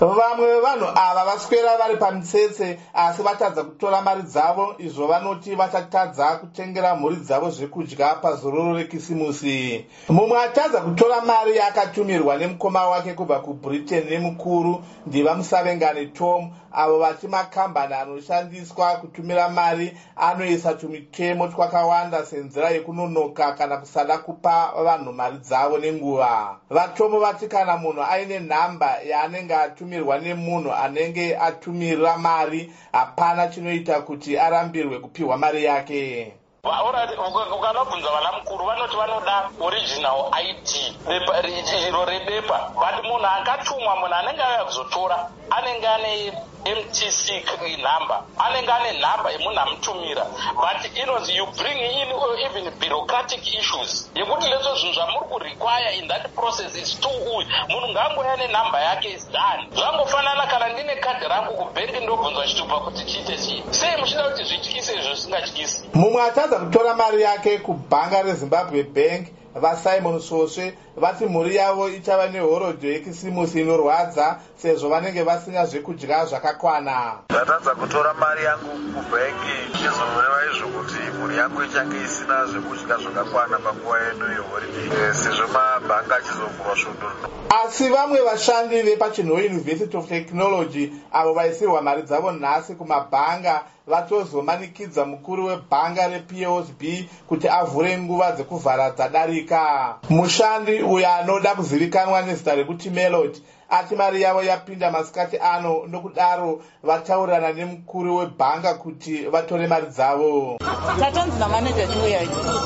Vamwe vevanhu ava vaswera vari pamitsetse asi vatadza kutora mari dzavo, izvo vanoti vachatadza kutengera mhuri dzavo zvekudya pazororo rekisimusi. Mumwe atadza kutora mari akatumirwa nemukoma wake kubva kuBritain nemukuru ndivamusavengani Tom, avo vati makambani anoshandiswa kutumira mari anoisa tumitemo twakawanda senzira yekunonoka kana kusada kupa vanhu mari dzavo nenguva. Vatomo vati kana munhu aine nhamba yaanenge atumirwa nemunhu anenge atumira mari, hapana chinoita kuti arambirwe kupiwa mari yake. Ukanobvunza vana mukuru vanoti vanoda original ID iro rebepa, but munhu akatumwa, munhu anenge auya kuzotora anenge ane MTC number, anenge ane nhamba yemunhu amutumira, but inonzi you bring in even bureaucratic issues yekuti lezo zvinhu zvamuri kurequire in that process is too uyu munhu ngangoya nenhamba yake is done. Zvangofanana kana ndine kadhi rangu kubhengi ndobvunzwa chitupa kuti chiite chii, sei muchida kuti zvityise izvo zvisingatyisi. Mumwe atadza kutora mari yake kubhanga reZimbabwe Bank, vaSimon Soswe vati mhuri yavo ichava nehorodho yekisimusi inorwadza sezvo vanenge vasina zvekudya zvakakwana. Ndatadza kutora mari yangu kubhengi ndizoreva izvo kuti mhuri yangu ichange isina zvekudya zvakakwana panguva yedu yehoridheyi sezvo mabhanga achizovhurwa svondo. Asi vamwe vashandi vepachinhoi University of Technology avo vaisirwa mari dzavo nhasi kumabhanga vatozomanikidza mukuru webhanga rePOSB kuti avhure nguva dzekuvhara dzadarika. Mushandi uyo anoda kuzivikanwa nezita rekuti Melody ati mari yavo yapinda masikati ano, nokudaro vataurirana nemukuru webhanga kuti vatore mari dzavo. Tatonzi namaneja chiuya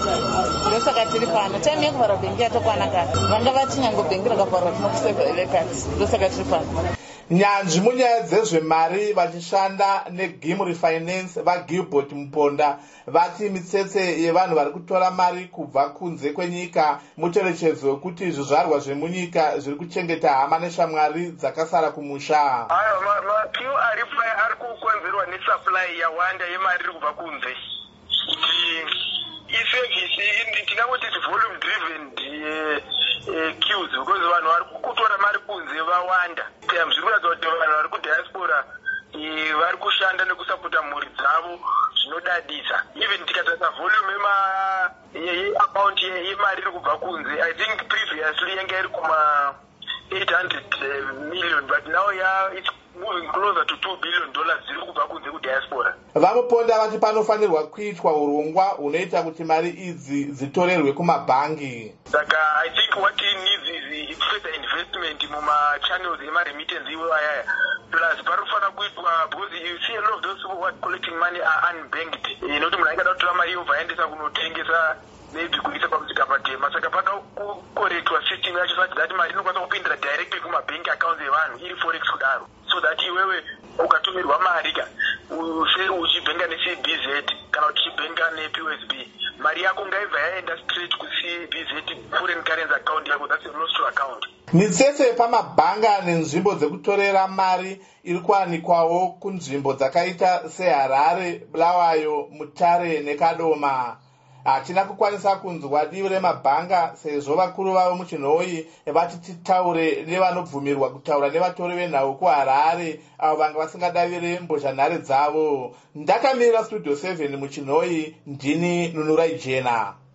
ndosaka tiri pano, time yekuvhara bhengi yatokwana kare, vanga vati nyange bhengi rakavharwa tinokuseva elekati, ndosaka tiri pano. Nyanzvi munyaya dzezvemari vachishanda neGimri Finance vaGilbert Muponda vati mitsetse yevanhu vari kutora mari kubva kunze kwenyika mucherechedzo wekuti zvizvarwa zvemunyika zviri kuchengeta hama neshamwari dzakasara kumusha. Makiu aripo ari kukonzerwa nesupply yawanda yemari iri kubva kunze. Effect tinangoti volume driven queues because vanhu vari kutora mari kunze vawanda. Zviri kuratidza kuti vanhu vari kudiaspora vari kushanda nekusapota mhuri dzavo zvinodadisa. Even tikatarisa volume yeamount yemari iri kubva kunze, I think previously yanga iri kuma 800 million, but now it's moving closer to $2 billion ziri kubva kunze kudiaspora. Vamuponda vati panofanirwa kuitwa urongwa hunoita kuti mari idzi dzitorerwe kumabhangi. Saka I think what he needs is further investment muma channels emaremittance iwo ayaya. Plus parofana kuitwa because you see a lot of those people who are collecting money are unbanked. Noti munhu aingada kutora mari yobva aendesa kunotengesa maybe kuisa pamusika patema. Saka pada kukorektwa system yacho such that mari inokwanisa kupindira directly kumabank accounts evanhu iri forex kudaro, so that iwewe ukatumirwa mari uchibhenga neCBZ kana uchibhenga nePOSB, mari yako ngaibva yaenda straight kuCBZ foreign currency account yako, that's your nostro account. Mitsetse pamabhanga nenzvimbo dzekutorera mari iri kuwanikwawo kunzvimbo dzakaita seHarare, Bulawayo, Mutare neKadoma. Hatina kukwanisa kunzwa divi remabhanga sezvo vakuru vavo muchinhoi vati titaure nevanobvumirwa kutaura nevatori venhau kuHarare avo vanga vasingadavire mbozhanhare dzavo. Ndakamirira Studio 7 muchinhoi, ndini Nunurai Jena.